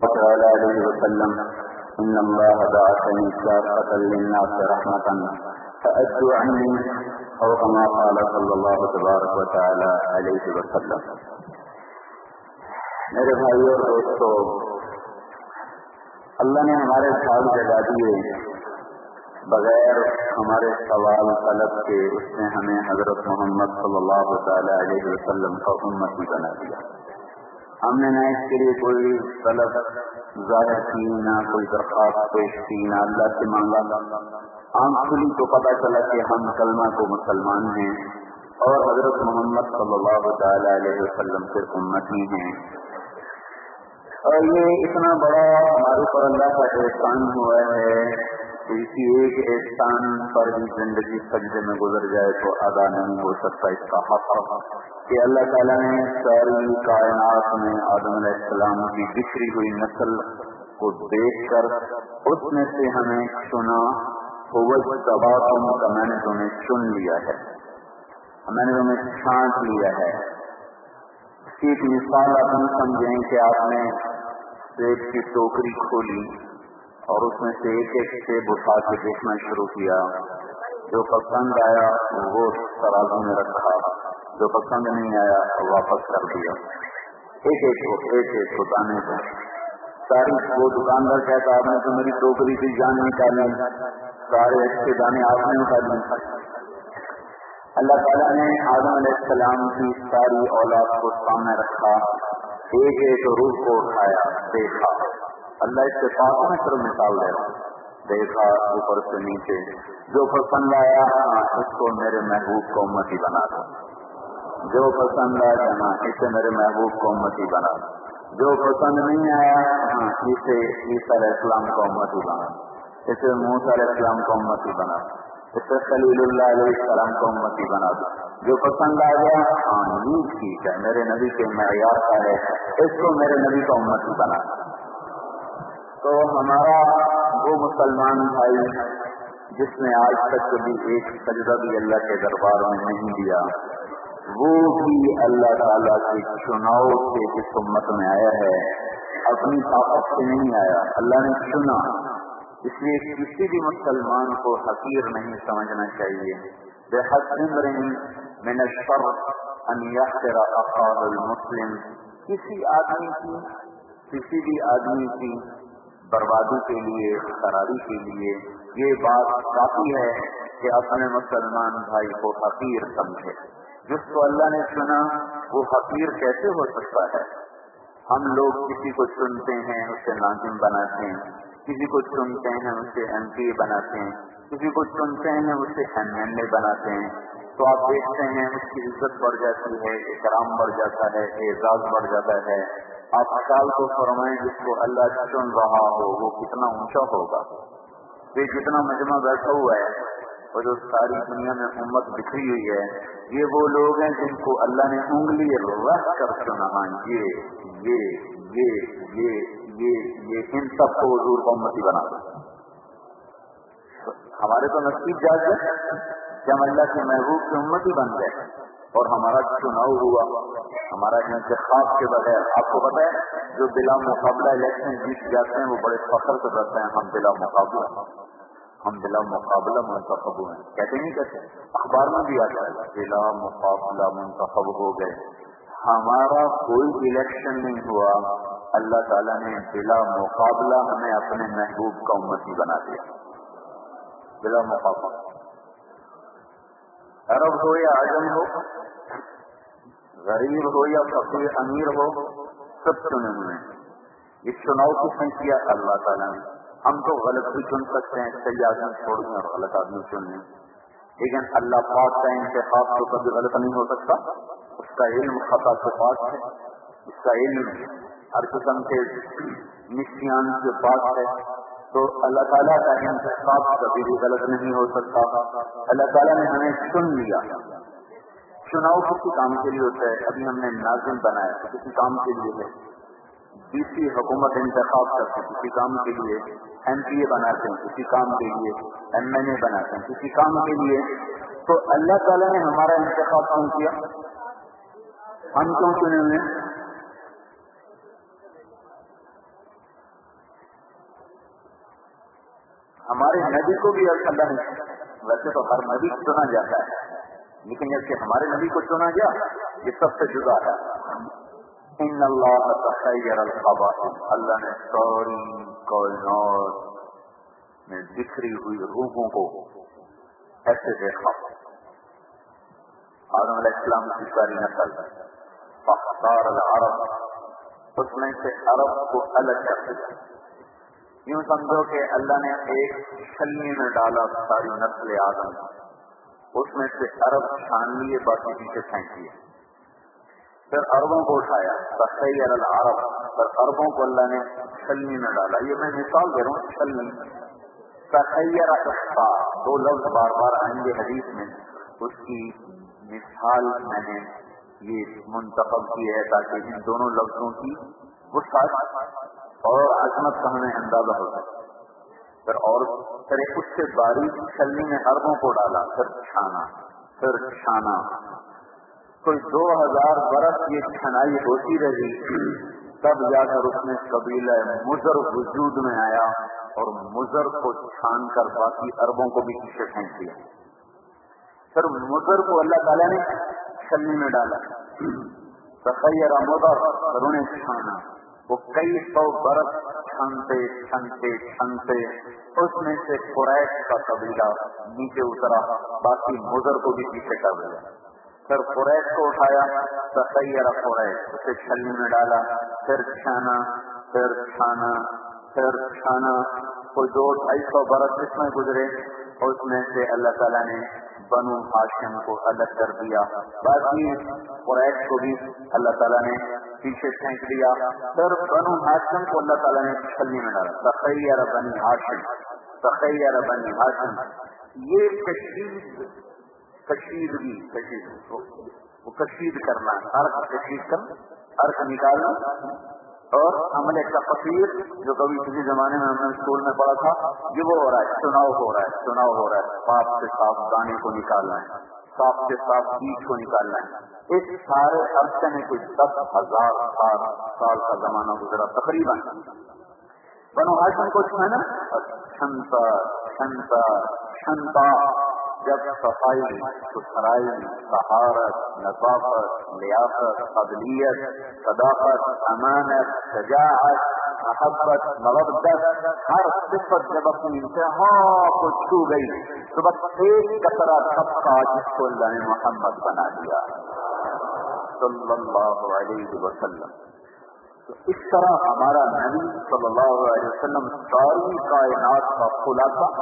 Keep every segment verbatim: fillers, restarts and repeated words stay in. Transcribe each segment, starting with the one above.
تعالى عليه وسلم إن الله بعثني كافة للناس رحمة فأدوا عني أو كما قال صلی اللہ تبارک و تعالی علیہ وسلم۔ میرے بھائی اور دوستو، اللہ نے ہمارے بھاگ جگا دیے بغیر ہمارے سوال طلب کے، اس نے ہمیں حضرت محمد صلی اللہ تعالی علیہ وسلم کا امتی بنا دیا۔ ہم نے نہ اس کے لیے کوئی طلب ظاہر کی، نہ کوئی درخواست پیش کی، نہ اللہ سے مانگا۔ آنکھ کھلی تو پتہ چلا کہ ہم کلمہ کو مسلمان ہیں اور حضرت محمد صلی اللہ تعالی علیہ وسلم کے امتی ہیں۔ اور یہ اتنا بڑا ہمارے اوپر اللہ کا احسان ہوا ہے کہ اسی ایک احسان پر بھی زندگی سجدے میں گزر جائے تو ادا نہیں ہو سکتا اس کا حق کہ اللہ تعالیٰ نے ساری کائنات میں آدم علیہ السلام کی بکھری ہوئی نسل کو دیکھ کر اس میں سے ہمیں چنا، تم کا میں نے تمہیں چن لیا ہے، میں نے تمہیں چھانٹ لیا ہے۔ اس کی ایک مثال آپ نہیں سمجھیں کہ آپ نے سیب کی ٹوکری کھولی اور اس میں سے ایک ایک سیب اٹھا کے دیکھنا شروع کیا، جو پسند آیا وہ ترازو میں رکھا، جو پسند نہیں آیا واپس کر دیا، ایک ایک کو ایک ایک کو دانے کو۔ ساری وہ دکاندار کہتا آپ نے تو میری ٹوکری کی جان نکالی، سارے اچھے دانے آپ نے اٹھا دیے۔ اللہ تعالیٰ نے آدم علیہ السلام کی ساری اولاد کو سامنے رکھا، ایک ایک روح کو اٹھایا، دیکھا۔ اللہ اس کے پاس میں صرف مثال دے رہا، دیکھا اوپر سے نیچے، جو پسند آیا اس کو میرے محبوب کو امتی بنا دو، جو پسند آیا ہاں اسے میرے محبوب کو امتی بنا دو، جو پسند نہیں آیا ہاں اسے عیسیٰ علیہ السلام کو امتی بنا دو، اسے موسیٰ علیہ السلام کو امتی بنا دو، اسے خلیل اللہ علیہ السلام کو امتی بنا دو۔ جو پسند آ گیا ہاں یہ ٹھیک ہے، میرے نبی کے معیار کا ہے، اس کو میرے نبی کا امتی بنا دو۔ تو ہمارا وہ مسلمان بھائی جس نے آج تک کبھی ایک سجدہ بھی اللہ کے دربار میں نہیں دیا، وہ بھی اللہ تعالیٰ کے چناؤ سے اس امت میں آیا ہے، اپنی طاقت سے نہیں آیا، اللہ نے چنا۔ اس لیے کسی بھی مسلمان کو حقیر نہیں سمجھنا چاہیے۔ بحسب امرئ من الشر ان یحقر اخاہ المسلم، کسی آدمی کی کسی بھی آدمی کی بربادی کے لیے، خرابی کے لیے یہ بات کافی ہے کہ اپنے مسلمان بھائی کو حقیر سمجھے۔ جس کو اللہ نے چنا وہ حقیر کیسے ہو سکتا ہے؟ ہم لوگ کسی کو چنتے ہیں اسے ناظم بناتے ہیں، کسی کو چنتے ہیں اسے ایم پی اے بناتے ہیں، کسی کو چنتے ہیں اسے ایم ایل اے بناتے ہیں، تو آپ دیکھتے ہیں اس کی عزت بڑھ جاتی ہے، اکرام بڑھ جاتا ہے، اعزاز بڑھ جاتا ہے۔ آپ خیال تو فرمائیں جس کو اللہ چن رہا ہو وہ کتنا اونچا ہوگا۔ یہ جتنا مجمع بیٹھا ہوا ہے اور جو ساری دنیا میں امت بکھری ہوئی ہے، یہ وہ لوگ ہیں جن کو اللہ نے انگلی رکھ کر چنا، یہ یہ یہ یہ یہ یہ ان سب کو حضور کا امتی بنا دو۔ ہمارے تو نصیب جاگ گئے کہ ہم اللہ کے محبوب کی امتی بن گئے اور ہمارا چناؤ ہوا، ہمارا انتخاب کے بغیر۔ آپ کو پتہ ہے جو بلا مقابلہ الیکشن جیت جاتے ہیں وہ بڑے فخر سے کرتے ہیں، ہم بلا مقابلہ ہم بلا مقابلہ منتخب ہوئے، کہتے نہیں کہتے، اخبار میں بھی آتا ہے بلا مقابلہ منتخب ہو گئے۔ ہمارا کوئی الیکشن نہیں ہوا، اللہ تعالیٰ نے بلا مقابلہ ہمیں اپنے محبوب کا امتی بنا دیا، بلا مقابلہ۔ عرب ہو یا عجم ہو، غریب ہو یا فقیر امیر ہو، سب چنے ہوئے ہیں۔ اس چناؤ کو نہیں کیا اللہ تعالیٰ نے۔ ہم تو غلط بھی چن سکتے ہیں، صحیح آدمی چھوڑ دیں اور غلط آدمی چن لیں، لیکن اللہ پاک کا انتخاب تو کبھی غلط نہیں ہو سکتا۔ اس کا علم خطا سے پاک ہے، اس کا علم ہر قسم کے نسیان سے پاک ہے، تو اللہ تعالیٰ کا انتخاب کبھی بھی غلط نہیں ہو سکتا۔ اللہ تعالیٰ نے ہمیں چن لیا۔ چناؤ کسی کام کے لیے ہوتا ہے، ابھی ہم نے ناظم بنایا تو کسی کام کے لیے ہے، ڈی سی حکومت انتخاب کرتے کسی کام کے لیے، ایم پی اے بناتے ہیں کسی کام کے لیے، ایم این اے بناتے ہیں کسی کام کے لیے، تو اللہ تعالیٰ نے ہمارا انتخاب کیوں کیا؟ ہم کیوں چنے ہوئے؟ ہمارے نبی کو بھی اللہ نے، ویسے تو ہر نبی چنا جاتا ہے لیکن جب کہ ہمارے نبی کو چنا گیا یہ سب سے جدا ہے. ان اللہ تخیر القبائل، اللہ نے ساری کائنات میں بکھری ہوئی روحوں کو ایسے دیکھا. آدم علیہ السلام کی ساری نسل فاختار العرب، اس میں سے عرب کو الگ کر دیا. یوں سمجھو کہ اللہ نے ایک چھلنی میں ڈالا ساری نسل آدم، اس میں سے عرب چھان لیے باقی پیچھے پھینک دیے. پھر عربوں کو اٹھایا تخیر العرب، پھر عربوں کو اللہ نے چھلنی میں ڈالا. یہ میں مثال دے رہا ہوں چھلنی. تخیر اختار، دو لفظ بار بار آئیں گے حدیث میں، اس کی مثال میں نے یہ منتخب کی ہے تاکہ ان دونوں لفظوں کی وسعت اور عظمت کا ہمیں اندازہ ہو سکے. پھر اور پھر اس سے باریک چھلنی میں عربوں کو ڈالا، پھر چھانا پھر چھانا. کوئی دو ہزار برس یہ چھنائی ہوتی رہی، تب جا کر اس میں قبیلہ مضر وجود میں آیا اور مضر کو چھان کر باقی عربوں کو بھی پیچھے پھینک دیا. پھر مضر کو اللہ تعالیٰ نے چھلنی میں ڈالا، تخیر مضر، اور انہیں چھانا. وہ کئی سو برس چھنتے چھنتے چھنتے اس میں سے قریش کا قبیلہ نیچے اترا، باقی مضر کو بھی پیچھے کر دیا. پھر قریش کو اٹھایا تخیر قریش، اسے چھلنی میں ڈالا، پھر چھانا پھر چھانا پھر چھانا. کوئی دو ڈھائی سو برس اس میں گزرے، اس میں سے اللہ تعالیٰ نے بنو ہاشم کو الگ کر دیا، باقی قریش کو بھی اللہ تعالیٰ نے پیچھے پھینک دیا. پھر بنو ہاشم کو اللہ تعالیٰ نے چھلنی میں ڈالا، تخیر بنی ہاشم تخیر بنی ہاشم. یہ کشید کشیدگی کشید وہ کشید کرنا، ارک کشید کرنا، ارک نکالنا. اور عمل تقصیر جو کبھی کسی زمانے میں ہم نے اسکول میں پڑھا تھا، یہ وہ ہو رہا ہے، چناؤ ہو رہا ہے چناؤ ہو رہا ہے صاف سے صاف دانے کو نکالنا ہے، صاف سے صاف بیج کو نکالنا ہے. اس سارے عرصے میں کوئی دس ہزار سال سال کا زمانہ گزرا تقریباً. بنو ہاشم کو چھانا اور چھنتا چھنتا چھنتا. جب صفائی ستھرائی طہارت نظافت لیاقت قابلیت صداقت امانت شجاعت محبت مودت ہر صفت جب اپنی انتہا کو چھو گئی تو بس ایک قطرہ طبقہ جس کو اللہ نے محمد بنا دیا صلی اللہ علیہ وسلم. تو اس طرح ہمارا نبی صلی اللہ علیہ وسلم ساری کائنات کا خلاصہ،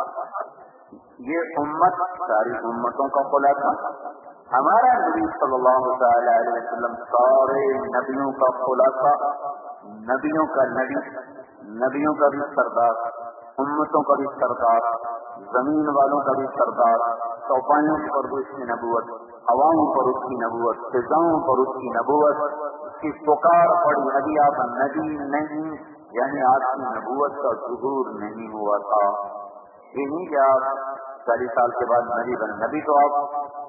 یہ امت ساری امتوں کا خلاصہ. ہمارا نبی صلی اللہ تعالی علیہ وسلم سارے نبیوں کا خلاصہ، نبیوں کا نبی، نبیوں کا بھی سردار، امتوں کا بھی سردار، زمین والوں کا بھی سردار. چوپایوں پر بھی اس کی نبوت، ہواؤں پر اس کی نبوت، فضاؤں پر اس کی نبوت. اس کی پکار پڑی ابھی آپ نبی نہیں، یعنی آپ کی نبوت کا ظہور نہیں ہوا تھا. یہ نہیں کہ آپ چالیس سال کے بعد نبی بن نبی تو آپ.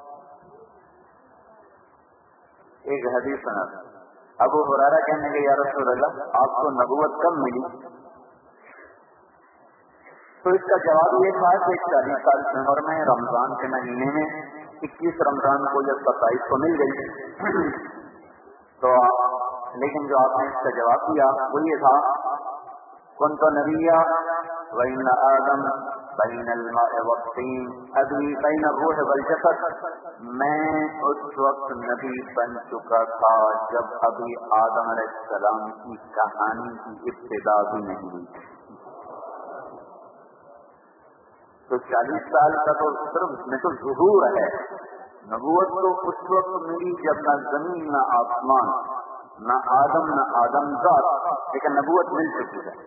ایک حدیث سنا، ابو ہریرہ کہنے لگے یا رسول اللہ آپ کو نبوت کب ملی؟ تو اس کا جواب یہ تھا کہ چالیس سال کی عمر میں رمضان کے مہینے میں اکیس رمضان کو جب ستائیس کو مل گئی تو لیکن جو آپ نے اس کا جواب دیا وہ یہ تھا كنت نبيا وإن آدم بين الماء والطين ابھی بين الروح والجسد. میں اس وقت نبی بن چکا تھا جب ابھی آدم علیہ السلام کی کہانی کی ابتدا بھی نہیں ہوئی. تو چالیس سال کا تو صرف اس میں تو ظہور ہے. نبوت تو اس وقت ملی جب نہ زمین نہ آسمان نہ آدم نہ آدم ذات، لیکن نبوت مل چکی ہے.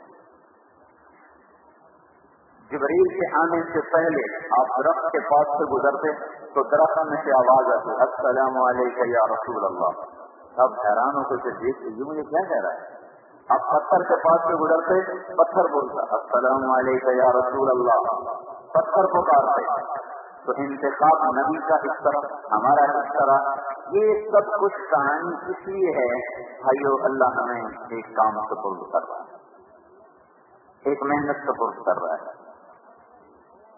جبریل کے آنے سے پہلے آپ درخت کے پاس سے گزرتے تو درخت میں سے آواز آتی السلام علیکم یا رسول اللہ. اب حیران ہو کر دیکھتے یہ مجھے کیا کہہ رہا ہے. آپ پتھر کے پاس سے گزرتے پتھر بولتا السلام علیکم یا رسول اللہ، پتھر پکارتے. تو انتخاب نبی کا اس طرح، ہمارا اس طرح، یہ سب کچھ کہانی اس لیے ہے بھائیو اللہ ہمیں ایک کام سپرد کر رہا ہے، ایک محنت سپرد کر رہا ہے.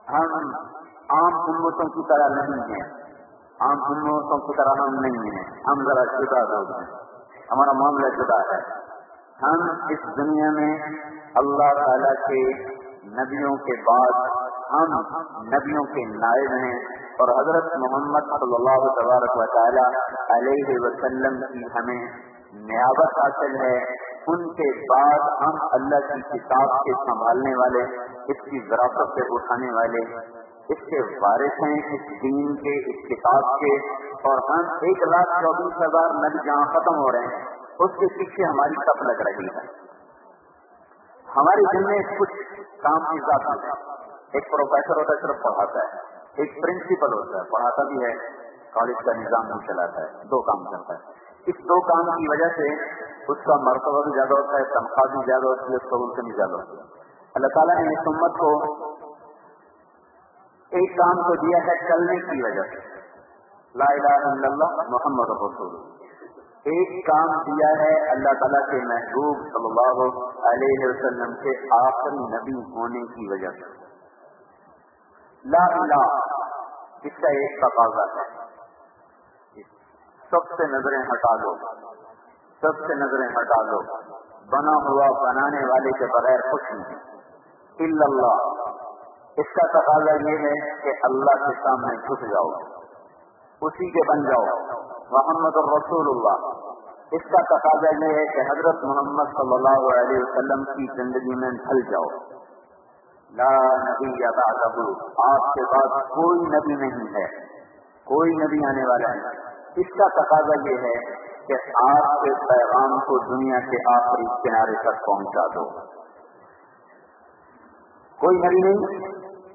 ہم عام امتوں کی طرح نہیں ہیں، عام امتوں کی طرح ہم نہیں ہیں، ہم ذرا جدا لوگ ہیں، ہمارا معاملہ جدا ہے۔ ہم اس دنیا میں اللہ تعالی کے نبیوں کے بعد ہم نبیوں کے نائب ہیں، اور حضرت محمد صلی اللہ تبارک و تعالی علیہ وسلم کی ہمیں نیابت حاصل ہے۔ ان کے بعد ہم اللہ کی کتاب کے سنبھالنے والے، اس کی وراثت سے اٹھانے والے، اس کے وارث ہیں، اس دین کے، اس کتاب کے، اور ہم ایک لاکھ چوبیس ہزار نبی جہاں ختم ہو رہے ہیں اس کے پیچھے ہماری تپ لگ رہی ہے۔ ہماری دن میں کچھ کام کی ذات ہوتا ہے، ایک پروفیسر ہوتا ہے صرف پڑھاتا ہے، ایک پرنسپل ہوتا ہے پڑھاتا بھی ہے، کالج کا نظام بھی چلاتا ہے، دو کام کرتا ہے۔ اس دو کام کی وجہ سے اس کا مرتبہ بھی زیادہ ہوتا ہے، تنخواہ بھی زیادہ ہوتی ہے، اس کا بھی زیادہ ہوتی ہے۔ اللہ تعالیٰ نے اس امت کو ایک کام کو دیا ہے چلنے کی وجہ سے، لا الہ الا اللہ محمد رسول اللہ۔ ایک کام دیا ہے اللہ تعالیٰ کے محبوب صلی اللہ علیہ وسلم کے آخری نبی ہونے کی وجہ سے، لا الہ، اس کا ایک تقاضا ہے۔ سب سے نظریں ہٹا لو، سب سے نظریں ہٹا لو، بنا ہوا بنانے والے کے بغیر کچھ نہیں، الا اللہ۔ اس کا تقاضا یہ ہے کہ اللہ کے سامنے جھک جاؤ، اسی کے بن جاؤ، محمد الرسول اللہ۔ اس کا تقاضا یہ ہے کہ حضرت محمد صلی اللہ علیہ وسلم کی زندگی میں ڈھل جاؤ، لا نبی بعدہ، آپ کے بعد کوئی نبی نہیں ہے، کوئی نبی آنے والا ہے۔ اس کا تقاضا یہ ہے کہ آپ کے پیغام کو دنیا کے آخری کنارے تک پہنچا دو۔ کوئی نبی نہیں،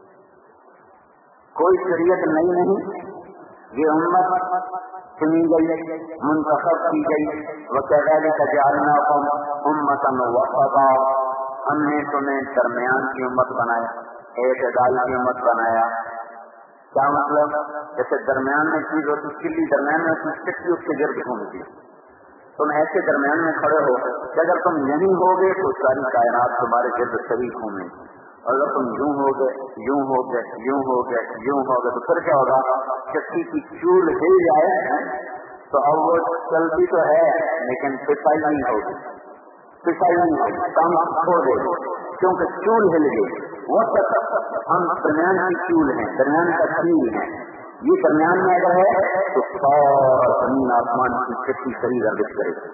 کوئی شریعت نئی نہیں، یہ امت چنی گئی، منتخب کی گئی، وَكَذَلِكَ جَعَلْنَاكُمْ أُمَّةً وَسَطًا، ہم نے تمہیں درمیان کی امت بنایا، اعتدال کی امت بنایا۔ کیا مطلب؟ جیسے درمیان میں چیز ہوتی، کلی درمیان میں چکی اس کے گرد گھومتی، تم ایسے درمیان میں کھڑے ہو کہ اگر تم یہیں ہوگے تو ساری کائنات تمہارے گرد صحیح گھومے، اور اگر تم یوں ہو گئے یوں ہو گئے یوں ہو گئے یوں ہو گئے تو پھر کیا ہوگا؟ چکی کی چول ہل جائے تو اب وہ چلتی تو ہے لیکن پسائی نہیں ہوگی، پسائی نہیں ہوگی، کام چھوڑ دے گی کیونکہ چول ہل گئی۔ وہ ہم درمیان کی چول ہیں، درمیان کا چیل ہے، یہ درمیان میں اگر ہے تو سارا زمین آسمان کی چکی صحیح گردش کرے گی۔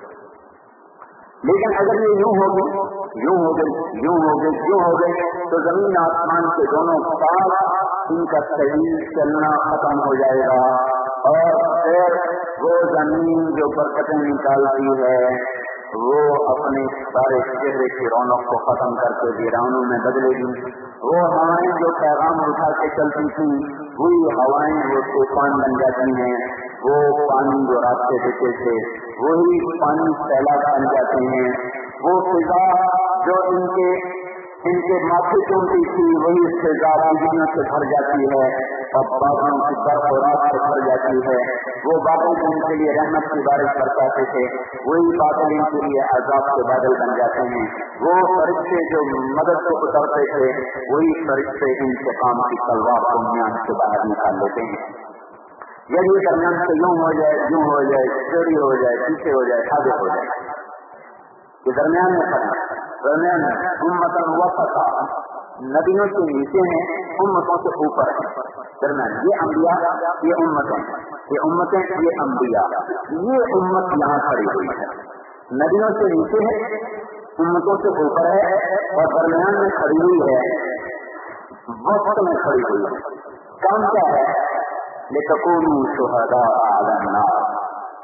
لیکن اگر یہ یوں ہو گئی یوں ہو گئی یوں ہو گئی یوں ہو گئی تو زمین آسمان کے دونوں پاس ان کا صحیح چلنا ختم ہو جائے گا، اور پھر وہ زمین جو برکتیں نکالتی ہے وہ اپنے سارے چہرے کی رونق کو ختم کر کے ویرانوں میں بدلے گی۔ وہ ہوائیں جو پیغام اٹھا کے چلتی تھی وہی ہوائیں وہ طوفان بن جاتی ہیں، وہ پانی جو راستے دیتے تھے وہی پانی سیلاب بن جاتے ہیں، وہ فضا جو ان کے ان کے ماتھے چومتی تھی وہی فضا بجلیوں سے بھر جاتی ہے اور بادلوں کی برف و رات سے بھر جاتی ہے، وہ بادل جو ان کے لیے رحمت کی بارش برساتے تھے وہی بادل ان کے لیے عذاب کے بادل بن جاتے ہیں، وہ فرشتے جو مدد کو اترتے تھے وہی فرشتے انتقام کی تلوار کو میان سے باہر نکال لیتے ہیں۔ یعنی درمیان سے یوں ہو جائے یوں ہو جائے، چوری ہو جائے، پیچھے ہو جائے، آگے ہو جائے، یہ درمیان میں کرنا، درمیان میں امتاً وسطا، نبیوں کے نیچے ہیں، امتوں سے اوپر ہیں، درمیان یہ انبیاء یہ امتیں یہ امتیں یہ انبیاء، یہ امت یہاں کھڑی ہوئی ہے، نبیوں سے نیچے ہے، امتوں سے اوپر ہے، اور درمیان میں کھڑی ہوئی ہے، وسط میں کھڑی ہوئی ہے۔ کام کیا ہے؟ لِتَكُونُوا شُهَدَاءَ عَلَى النَّاسِ۔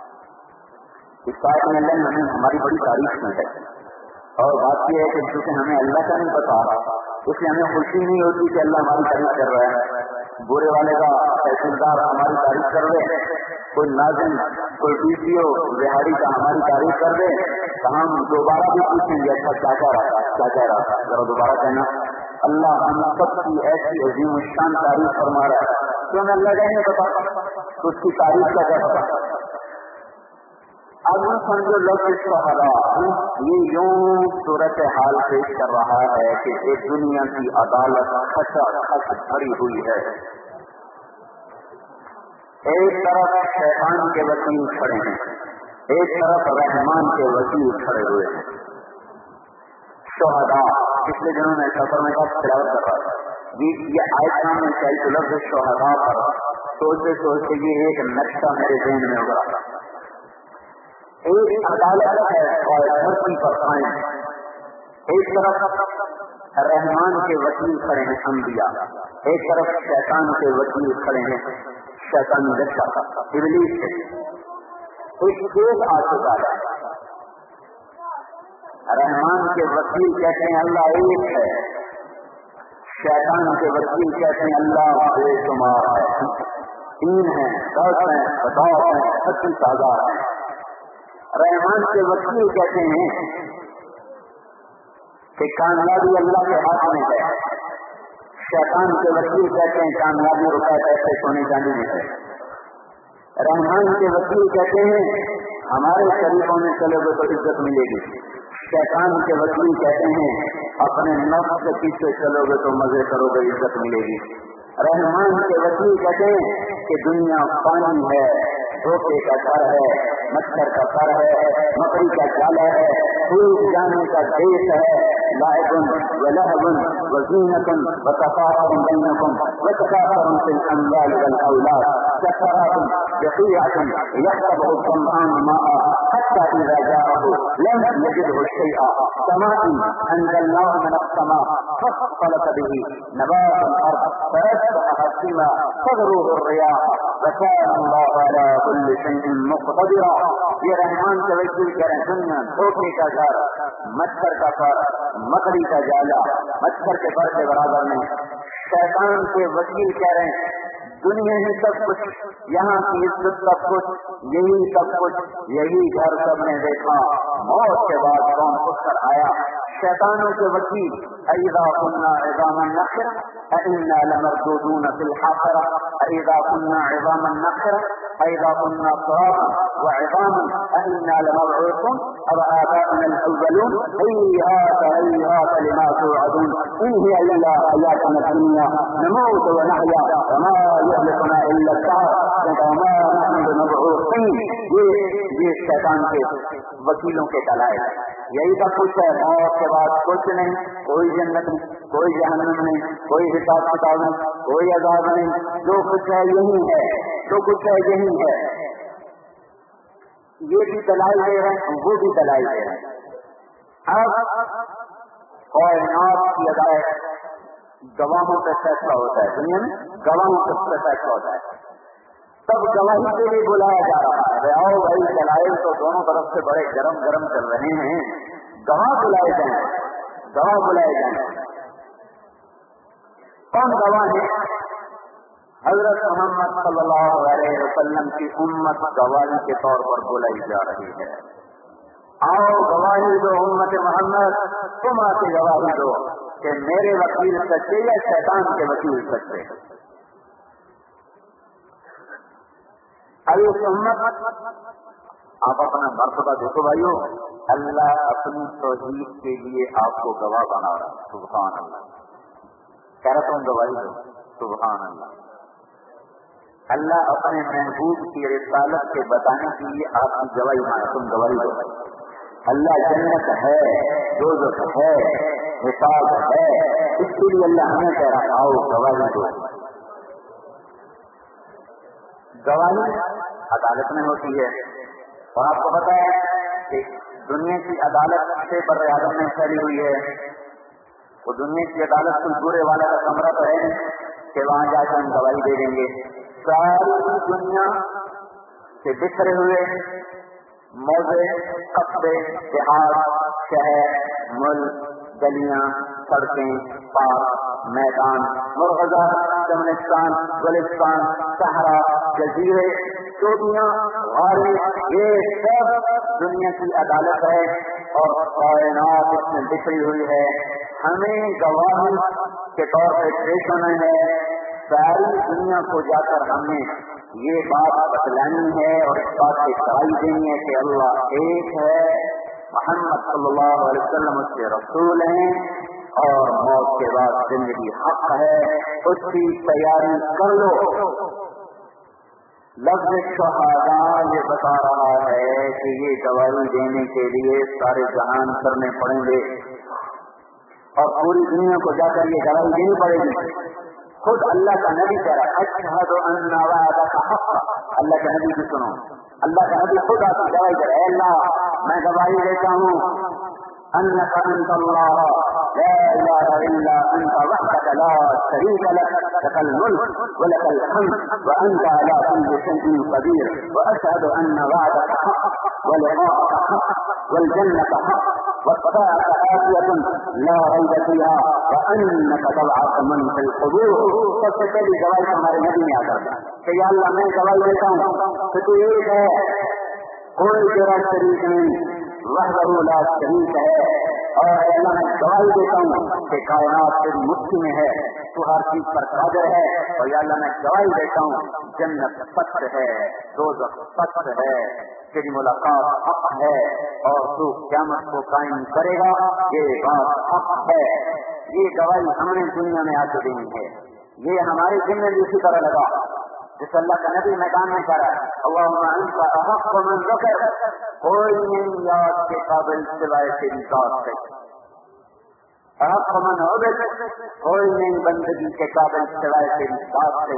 اس آیت میں اللہ نے ہمیں ہماری بڑی تعریف کی ہے، اور بات یہ ہے کہ چونکہ ہمیں اللہ کا نہیں پتا اس لیے ہمیں خوشی نہیں ہوتی کہ اللہ ہماری تعریف کر رہا ہے، برے والے کا تحصیلدار ہماری تعریف کر دے، کوئی ناظم کوئی ڈی سی او بہاری کا ہماری تعریف کر دے تو ہم دوبارہ بھی پوچھیں گے اچھا کیا کہہ رہا تھا کیا کہہ رہا تھا ذرا دوبارہ کہنا۔ اللہ ہم سب کی ایسی عظیم الشان تعریف فرما رہا ہے تو ہمیں اللہ کا نہیں پتا تو اس کی تعریف کا کیا پتا؟ اب سمجھو لفظ شہدا یہ یوں صورت حال پیش کر رہا ہے کہ ایک دنیا کی عدالت خچا خچ بھری ہوئی ہے. ایک طرف شیطان کے وکیل کھڑے ہیں, ایک طرف رحمان کے وکیل کھڑے ہوئے ہیں. شہدا پچھلے دنوں میں سفر میں کب تلاوت کر رہا تھا یہ آیت نام میں چاہیے تو لفظ شہدا پر سوچتے سوچتے یہ ایک نقشہ میرے ذہن میں ابھرا. ایک عدالت ہے اور دھرتی پر قائم, ایک طرف رحمان کے وکیل کھڑے ہیں انبیاء, ایک طرف شیطان کے وکیل کھڑے ہیں شیطانی رشتہ ابلیس ہے. ایک کیس آ چکا ہے, رحمان کے وکیل کہتے ہیں اللہ ایک ہے, شیطان کے وکیل کہتے ہیں اللہ بے شمار ہے, تین ہیں, دس ہیں, بتاؤ ہیں, پچیس ہزار ہیں. رحمان کے وکیل کہتے ہیں کہ کامیابی اللہ کے ہاتھ میں ہے, شیطان کے وکیل کہتے ہیں کامیابی روپے پیسے سونے چاندی میں ہے. رحمان کے وکیل کہتے ہیں ہمارے شریفوں میں چلو گے تو عزت ملے گی, شیطان کے وکیل کہتے ہیں اپنے نفس کے پیچھے چلو گے تو مزے کرو گے عزت ملے گی. رحمان کے وکیل کہتے ہیں کہ دنیا پانی ہے, دھوکے کا گھر ہے, مچھر کا گھر ہے, مکڑی کا جالا ہے, ٹوٹ جانے کا دیش ہے, لعب ولهو وزینة وتفاخر بینکم وتکاثر فی الاموال والاولاد كسراب بقيعة يحسبه الظمآن ماء حتى إذا جاءه لم يجده شيئا كماء أنزلناه من السماء فاختلط به نبات الأرض فأصبح هشيما تذروه الرياح وكان الله على كل شيء مقتدرا. یہ رحمان کے وکیل کہہ رہے ہیں دنیا دھوکے کا گھر, مچھر کا گھر, مکڑی کا جالا, مچھر کے گھر کے برابر نہیں. شیطان کے وکیل کہہ رہے ہیں دنیا ہی سب کچھ, یہاں کی عزت سب کچھ, یہی سب کچھ, یہی گھر سب نے دیکھا, موت کے بعد کون اٹھ کر آیا. شیطانوں کے وکیل اذا كنا عظاما نخرة أإنا لمردودون في الحافرة اذا كنا عظاما نخرة اذا كنا ترابا وعظاما أإنا لمبعوثون أو آباؤنا الأولون هيهات هيهات لما توعدون إن هي إلا حياتنا الدنيا نموت ونحيا وما يهلكنا إلا الدهر وما نحن بمبعوثين. یہ شیطان کے وکیلوں کے دلائل یہی سب کچھ ہے. موت کے بعد کچھ نہیں, کوئی جنت نہیں, کوئی جہنم نہیں, کوئی حساب کتاب نہیں, کوئی عذاب نہیں, جو کچھ ہے یہی ہے, جو کچھ ہے یہی ہے. یہ بھی دلائل دے رہے ہیں, وہ بھی دلائل دے رہے ہیں. اب کائنات کی عدالت گواہوں پہ فیصلہ ہوتا ہے, دنیا میں گواہوں پہ فیصلہ ہوتا ہے. تب گواہی کے لیے بلایا جا رہا ہے, آؤ بھائی دلائل تو دونوں طرف سے بڑے گرم گرم چل رہے ہیں, گواہ بلائے جائیں, گواہ بلائے جائیں. کون گواہ ہے؟ حضرت محمد صلی اللہ علیہ وسلم کی امت گواہی کے طور پر بلائی جا رہی ہے. آؤ گواہی دو امت محمد, تم آ کے گواہی دو کہ میرے وکیل سچے یا شیطان کے وکیل سچے. ارے امت آپ اپنا مرتبہ دیکھو بھائیو, اللہ اپنی توحید کے لیے آپ کو گواہ بنا رہا ہے. سبحان اللہ, کہہ رہا تم گواہی دو. سبحان اللہ. اللہ اپنے محبوب کی رسالت کے بتانے کے لیے آپ کی گواہی مانا, تم گواہی دو. اللہ جنت ہے, دوزخ ہے, حساب ہے, اس کے لیے اللہ ہمیں کہہ رہا آؤ گواہی دو. گواہی عدالت میں ہوتی ہے, اور آپ کو پتا ہے کہ دنیا کی عدالت سے بر اعظم میں پھیلی ہوئی ہے. وہ دنیا کی عدالت کچھ برے والا کا کمرہ تو ہے کہ وہاں جا کر ہم گواہی دے دیں گے. ساری دنیا سے بکھرے ہوئے موضے, قصبے, دیہات, شہر, ملک, گلیاں, سڑکیں, پارک, میدان, مرغزہ, چمنستان, گلستان, صحرا, جزیرے, چوٹیاں, غاریں, یہ سب دنیا کی عدالت ہے اور کائنات اس میں بکھری ہوئی ہے. ہمیں گواہ کے طور پہ پیش ہونا ہے. ساری دنیا کو جا کر ہم نے یہ بات بتلانی ہے اور اس بات کی گواہی دینی ہے کہ اللہ ایک ہے، محمد صلی اللہ علیہ وسلم اس کے رسول ہیں اور موت کے بعد زندگی حق ہے، اس کی تیاری کر لو۔ لفظ شہادہ یہ بتا رہا ہے کہ یہ گواہی دینے کے لیے سارے جہان کرنے پڑیں گے اور پوری دنیا کو جا کر یہ گواہی دینی پڑے گی۔ خود اللہ کا نبی کہہ رہا ہے اشہد ان وعدک حق، اللہ کا نبی بھی سنو، اللہ کا نبی خود آپ کی گواہی دے رہا ہے، اے اللہ میں گواہی دیتا ہوں انک انت اللہ لا الہ الا انت وحدک لا شریک لک لک الملک ولک الحمد وانت علی کل شیء قدیر واشهد ان وعدک حق ولقاءک حق والجنة حق والساعة آتية لا ريب فيها وانک تبعث من في القبور۔ سب سے پہلی گواہی ہمارے نبی نے آتا ہے کہ یا اللہ میں گواہی دیتا ہوں کہ تو ایک ہے، کوئی تیرا شریک نہیں، وحدہ لا شریک ہے، اور اللہ میں گواہی دیتا ہوں کہ کائنات تیری مٹھی میں ہے، تو ہر چیز پر قادر ہے، اور یا اللہ میں گواہی دیتا ہوں جنت سچ ہے، دوزخ سچ ہے، تیری ملاقات حق ہے اور تو قیامت کو قائم کرے گا، یہ بات حق ہے۔ یہ گواہی ہم نے دنیا میں آ کے دینی ہے، یہ ہماری ذمہ بھی اسی طرح لگا جس اللہ کا نبی میدان میں کہہ رہا ہے اللہم انت احق من ذکر، کوئی نہیں یاد کے قابل سوائے تیری ذات سے، احق من عبد، کوئی نہیں بندگی کے قابل سوائے تیری ذات سے،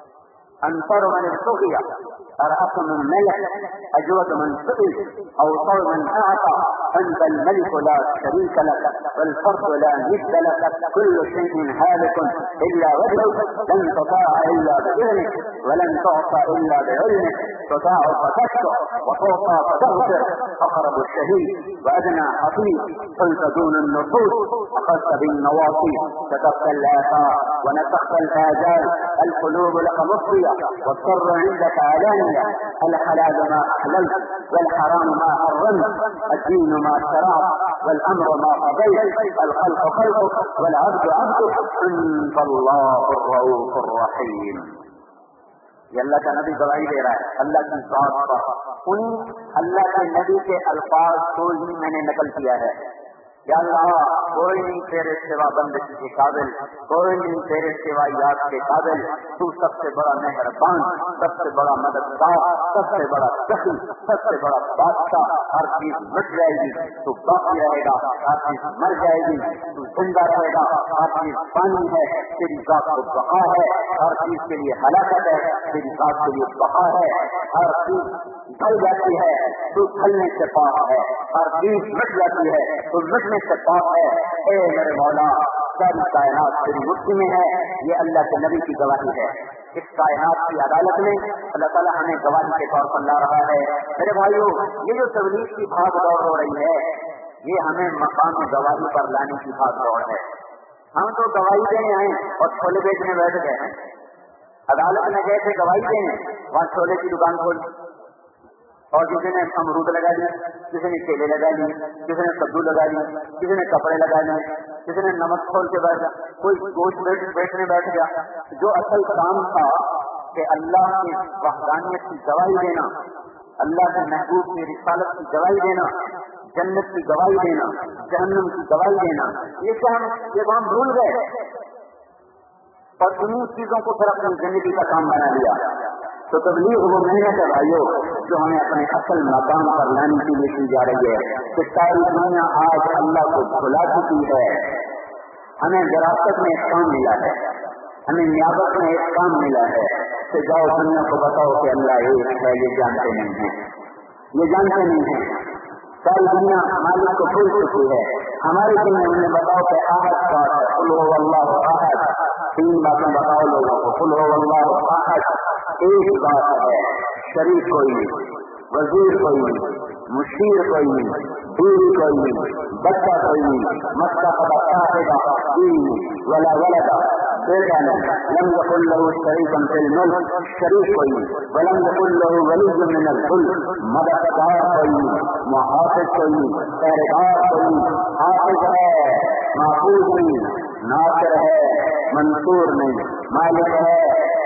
انصر من السخیہ، ارحق من ملک، اجود من سئل، اوصر من اعطى، انت الملك لا شريك لك والفرد لا ند لك كل شيء هالك الا وجهك لن تطاع الا باذنك ولن تعصى الا بعلمك تطاع فتشفع وتعصى فتغفر اقرب الشهيد وادنى حفيظ قلت دون النفوس اخذت بالنواصي كتبت الاثار ونسخت الاجال القلوب لك مصريه والسر عندك علانيه الحلال ما احللت والحرام ما حرمت الدين ما شرعت والامر ما قضيت الخلق خلقك والعبد عبدك انت الله الرؤوف الرحيم۔ یہ اللہ کا نبی گواہی دے رہا ہے اللہ کی ذات پر، ان اللہ کے نبی کے الفاظ کو ہی میں نے نقل کیا ہے۔ یا اللہ کوئی نہیں تیرے سوا بندگی کے قابل، کوئی نہیں تیرے سوا یاد کے قابل، تو سب سے بڑا مہربان، سب سے بڑا مددگار، سب سے بڑا سخی، سب سے بڑا بادشاہ، ہر چیز مٹ جائے گی تو باقی رہے گا، ہر چیز مر جائے گی تو زندہ رہے گا، ہر چیز پانی ہے تیری ذات کو بقا ہے، ہر چیز کے لیے ہلاکت ہے تیری ذات کے لیے بقا ہے، ہر چیز ڈل جاتی ہے تو ڈھلنے سے پاک ہے، ہر چیز مٹ جاتی ہے تو مٹنے سے پاک ہے۔ اے میرے مولا ساری کائنات تیری مٹھی میں ہے، یہ اللہ کے نبی کی گواہی ہے۔ اس کائنات کی عدالت میں اللہ تعالیٰ ہمیں گواہی کے طور پر لا رہا ہے۔ میرے بھائیو یہ جو تبلیغ کی بھاگ دوڑ ہو رہی ہے یہ ہمیں مقام گواہی پر لانے کی بھاگ دوڑ ہے۔ ہم تو گواہی دینے آئے اور چھولے بیچنے بیٹھ گئے ہیں، عدالت میں گئے تھے گواہی دینے، وہاں چھولے کی دکان کھولی اور کسی نے امرود لگا لی، کسی نے کیلے لگا لی، کسی نے کدو لگا لی، کسی نے کپڑے لگا لیے، کسی نے نمک کھول کے بیٹھ گیا، کوئی گوشت بیچنے بیٹھ گیا۔ جو اصل کام تھا کہ اللہ کی وحدانیت کی گواہی دینا، اللہ کے محبوب کی رسالت کی گواہی دینا، جنت کی گواہی دینا، جہنم کی گواہی دینا، یہ کیا ہم یہ ہم بھول گئے اور انہیں چیزوں کو پھر اپنی زندگی کا کام بنا لیا۔ تو تبلیغ وہ محنت ہے بھائیو جو ہمیں اپنے اصل مقام پر لانے کے لیے کی جا رہی ہے کہ ساری دنیا آج اللہ کو بھلا چکی ہے۔ ہمیں وراثت میں ایک کام ملا ہے، ہمیں نیابت میں ایک کام ملا ہے کہ جاؤ دنیا کو بتاؤ کہ اللہ ایک ہے، یہ جانتے نہیں ہیں، یہ جانتے نہیں ہیں۔ ساری دنیا مالک کو بھول چکی ہے، ہماری دنیا انہیں بتاؤ کہ احد کا ہے، قل هو اللہ احد، تین باتیں بتاؤ لوگوں کو، قل هو اللہ احد، ایک بات ہے، شریک کوئی نہیں، وزیر کوئی نہیں، مشیر کوئی نہیں، بیوی کوئی نہیں، بچہ کوئی نہیں، مستقبل صاحبہ بیوی ولا ولد، بیٹا نہیں، لم يكن له شریک فی الملک، شریک کوئی نہیں، ولم يكن له ولی من الذل، مددگار کوئی نہیں، محافظ کوئی نہیں، پہرےدار کوئی نہیں، حافظ ہے محفوظ نہیں، ناصر ہے منصور نہیں، مالک ہے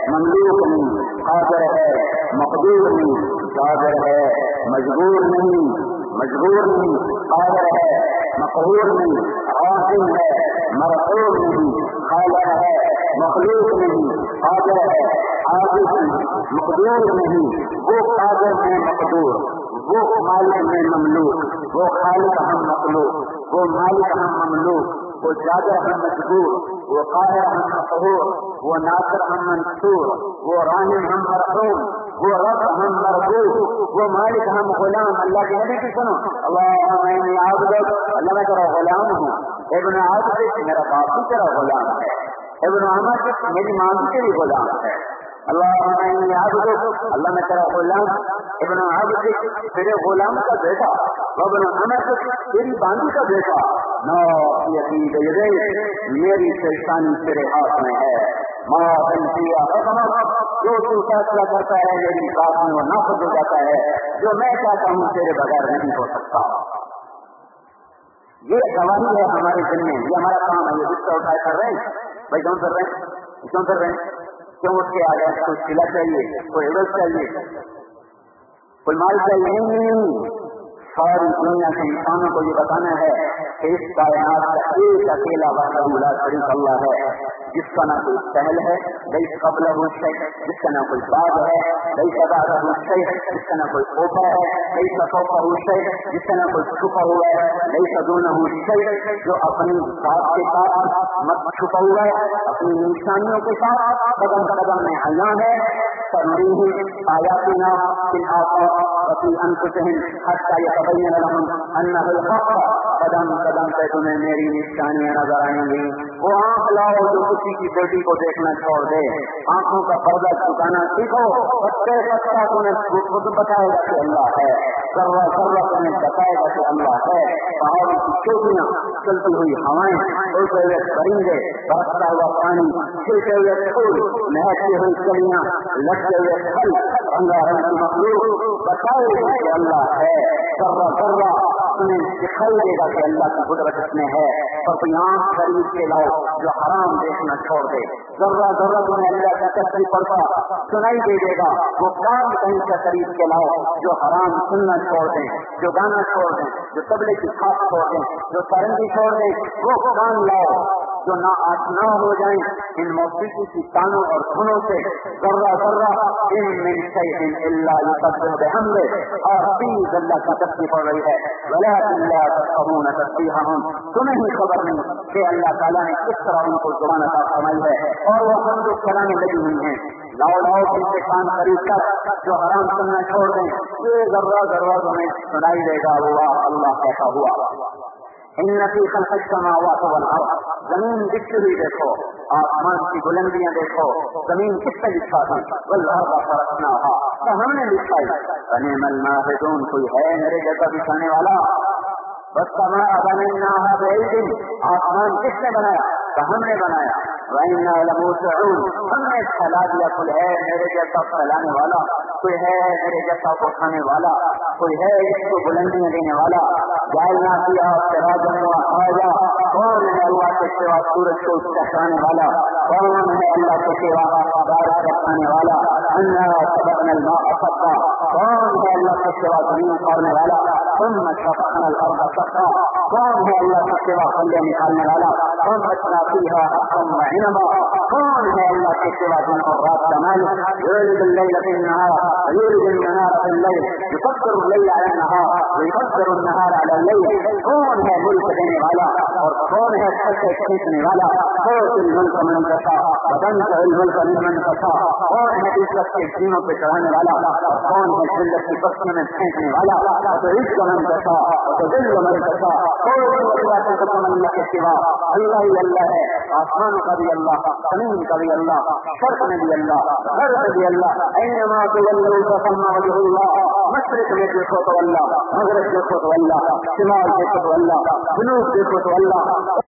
مملوک نہیں، قادر ہے مقدور نہیں، قادر ہے مجبور نہیں، مجبور نہیں، قادر ہے مقہور نہیں، عاقل ہے مرحوم نہیں، خالق ہے مخلوق نہیں، قادر ہے عاجز نہیں، مقدور نہیں، وہ قادر ہے مقدور، وہ مالک میں مملوک، وہ خالق ہم مخلوق، وہ مالک ہم مملوک، وہ جادر ہم مجبور، وہ قاہر ہم مقہور، وہ ناصر ہم منصور، وہ راحم ہم مرحوم، وہ رب ہم مرغوب، وہ مالک ہم غلام۔ اللہ کے نبی کی سنو، اللہم انی عبدک، اللہ میں تیرا غلام ہوں، ابن عبدک میرا باپ بھی تیرا غلام ہے، ابن عمتک میری ماں بھی تیری غلام ہے، اللہم انی عبدک، اللہ میں تیرا غلام، ابن عبدک تیرے غلام کا بیٹا، ابن عمتک تیری باندھی کا بیٹا، نا یقین میری پریشانی تیرے ہاتھ میں ہے، ماں کیا جو تو فیصلہ کرتا ہے میری بات میں وہ نافذ ہو جاتا ہے، جو میں چاہتا ہوں تیرے بغیر نہیں ہو سکتا۔ یہ گواہی ہے ہمارے دل میں، یہ ہمارا کام ہے، یہ رشتہ اٹھائے کر رہے ہیں بھائی، کیوں کر رہے ہیں کیوں کر رہے ہیں کیوں اٹھ کے آ گئے؟ کوئی قلعہ چاہیے، کوئی عزت چاہیے، کوئی مال چاہیے؟ نہیں، ساری دنیا کے انسانوں کو یہ بتانا ہے کہ اس کائنات کا ایک اکیلا وحدہ لا شریک اللہ ہے، جس کا نہ کوئی پہل ہے، لیس قبلہ شیء، جس کا نہ کوئی بعد ہے، لیس بعدہ شیء، جس کا نہ کوئی اوپر ہے، لیس فوقہ شیء، جس کا نہ کوئی چھپا ہوا ہے، لیس دونہ شیء، جو اپنی ذات کے ساتھ مت چھپا ہوا ہے، اپنی نشانیوں کے ساتھ قدم قدم میں عیاں ہے، سنریہم آیاتنا فی الآفاق وفی انفسہم حتی یتبین لہم انہ الحق، قدم قدم پہ تمہیں میری نشانیاں نظر آئیں گی۔ وہ آنکھ لاؤ جو کسی کی بیٹی کو دیکھنا چھوڑ دے، آنکھوں کا پردہ چکانا سیکھو، پتے پتا تمہیں خود بتائے گا کہ اللہ ہے، ذرہ ذرہ تمہیں بتائے گا کہ اللہ ہے، پہاڑوں کی چوٹیاں، چلتی ہوئی ہوائیں، اڑتے ہوئے پرندے، برستا ہوا پانی، کھلتے ہوئے پھول، مہکتی ہوئی کلیاں، لٹتے ہوئے پھل، رنگا رنگ کی مخلوق بتائے گا کہ اللہ ہے، ذرہ ذرہ تمہیں دکھائی دے گا کہ اللہ کی قدرت اس میں ہے، اور کوئی آنکھ خرید کے لاؤ جو حرام دیکھنا چھوڑ دے، ذرہ ذرہ تمہیں اللہ کا تصویر پڑتا سنائی دے دے گا، وہ کام کہیں سے خرید کے لاؤ جو حرام سننا چھوڑ دیں، جو گانا چھوڑ دیں، جو تبلے کی کھاپ چھوڑ دیں، جو سرنگی چھوڑ دیں، وہ کام لاؤ جو نا آشنا ہو جائیں ان موسیقی کی تانوں اور دھنوں سے، ذرہ ذرہ ان من شیء الا یسبح بحمدہ، اور تیز اللہ کی تسبیح پڑھ رہی ہے، ولکن لا تفقهون تسبیحهم، تمہیں ہی خبر نہیں کہ اللہ تعالیٰ نے کس طرح ان کو زبان عطا فرمائی ہے، اور وہ حمد و ثنا میں لگی ہوئی ہیں۔ لاؤ لاؤ ان سے کان خرید کر جو حرام سننا چھوڑ دیں، یہ ذرہ ذرہ تمہیں سنائی دے گا، وہ اللہ کیسا ہوا۔ ان فی خلق السماوات والارض، زمین بچھی ہوئی دیکھو، آسمان کی بلندیاں دیکھو، زمین کس سے لکھا تھی، والارض فرشناہا، تو ہم نے لکھائی، فنعم الماہدون، کوئی ہے میرے جیسا بچھانے والا، والسماء بنیناہا بعید، آسمان کس نے بنایا، تو ہم نے بنایا، وَإِنَّا لَمُوسِعُونَ، ہم نے پھیلا دیا، کوئی ہے میرے جیسا پھیلانے والا، کوئی ہے میرے جیسا اٹھانے والا، کوئی ہے اس کو بلندیاں دینے والا، جعلنا فیہا سراجا وہاجا، کون ہے اللہ کے سوا سورج کو چہرانے والا، کون ہے اللہ کے سوا بارش رکھانے والا، انا سبقنا الماء سبقا، کون ہے اللہ کے سوا زمین اخارنے والا، ثم شققنا الارض شقا، کون ہے اللہ کے سوا پھلے نکالنے والا، فانبتنا فیہا حبا وعنبا، کون ہے اللہ کے سوا دن اور رات کا مالک، یولج اللیل فی النہار ویولج النہار فی اللیل، یقدر اللیل علی النہار ویقدر النہار علی اللیل، کون ہے ملک دینے والا اور کون ہے سر سے کھینچنے والا، تؤتی الملک من تشاء وتنزع الملک ممن تشاء، کون ہے عزت کے سینوں پہ چڑھانے والا اور کون ہے ذلت کی پستوں میں پھینکنے والا، وتعز من تشاء وتذل من تشاء، کوئی بات نہیں اللہ کے سوا، اللہ ہی اللہ ہے، آسمان کا بھی اللہ، زمین کا بھی اللہ، شرق میں بھی اللہ، غرب میں بھی اللہ، اینما تولوا فثم وجہ اللہ، مشرق میں دیکھو تو اللہ، مغرب دیکھو تو اللہ، شمال دیکھو تو اللہ، جنوب دیکھو تو اللہ۔